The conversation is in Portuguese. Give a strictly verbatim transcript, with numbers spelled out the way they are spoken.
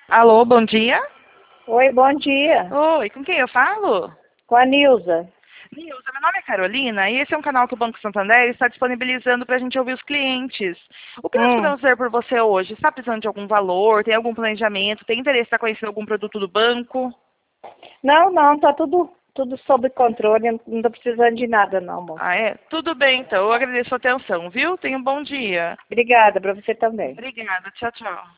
Alô, bom dia. Oi, bom dia. Oi, com quem eu falo? Com a Nilza. Nilza, meu nome é Carolina e esse é um canal que o Banco Santander está disponibilizando para a gente ouvir os clientes. O que nós Hum. podemos fazer por você hoje? Está precisando de algum valor? Tem algum planejamento? Tem interesse em estar conhecendo algum produto do banco? Não, não, tá tudo, tudo sob controle, eu não tô precisando de nada não, moça. Ah, é? Tudo bem, então. Eu agradeço a atenção, viu? Tenha um bom dia. Obrigada, para você também. Obrigada. Tchau, tchau.